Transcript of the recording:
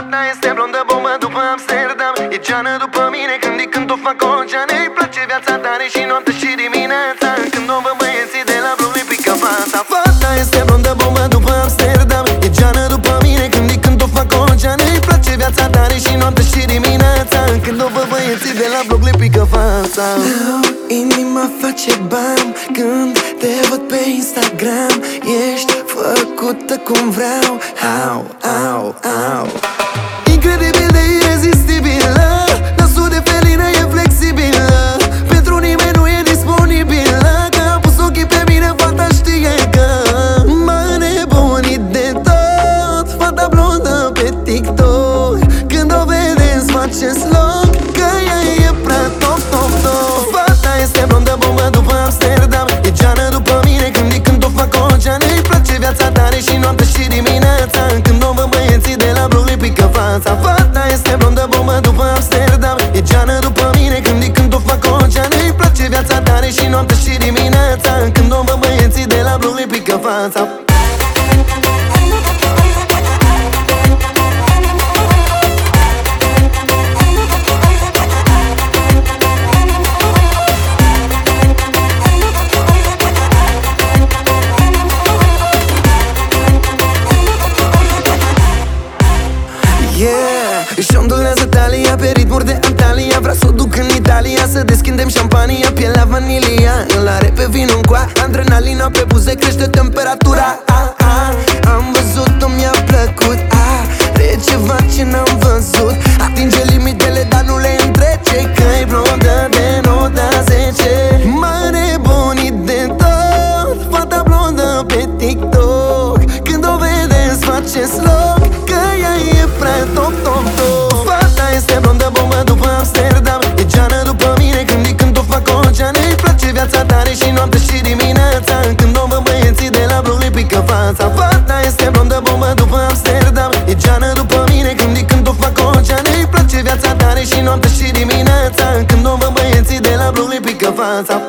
Fata este blondă, bombă după Amsterdam. E geană după mine când o fac o geană. Îi place viața tare și noapte și dimineața. Când o văd băieții de la bloc îi pică fața. Fata este blondă, bombă după Amsterdam. E geană după mine când o fac o geană. Îi place viața tare și noapte și dimineața. Când o văd băieții de la bloc le pică fața. Inima face bam când te văd pe Instagram. Ești făcută cum vreau. Au, au, au. Incredibil de irezistibilă. Nasul de felină e flexibilă. Pentru nimeni nu e disponibilă. Că a pus ochii pe mine, fata știe că m-a nebunit de tot. Fata blondă pe TikTok. Când o vedeți faceți loc, că ea e prea top, top, top. Fata este blondă, bombă după Amsterdam. E geană după mine când o fac o geană. Îi place viața tare și noapte și dimineața. Când o văd băieții de la bloc le pică fața. Fata este blondă, bombă după Amsterdam. E geană după mine când o fac o geană. Îi place viața tare și noapte și dimineața. Când o văd băieții de la bloc le pică fața. Își ondulează talia pe ritmuri de Antalya. Vreau să o duc în Italia, să deschindem șampania. Pielea vanilia, îl are pe vinul cu adrenalina pe buze, crește temperatura. Am văzut-o, mi-a plăcut. E ceva ce n-am văzut. Atinge limitele, dar nu le întrece. Că-i blondă de nota 10. M-a nebunit de tot. Fata blondă pe TikTok. Când o vedeți faceți loc, că ea e prea top, top, top. Fata este blondă, bombă după Amsterdam. E geană după mine când o fac o geană. Îi place viața tare și noapte și dimineața. Când o văd băieții de la bloc le pică fața. Fata este blondă, bombă după Amsterdam. E geană după mine când o fac o geană. Îi place viața tare și noapte și dimineața. Când o văd băieții de la bloc le pică fața.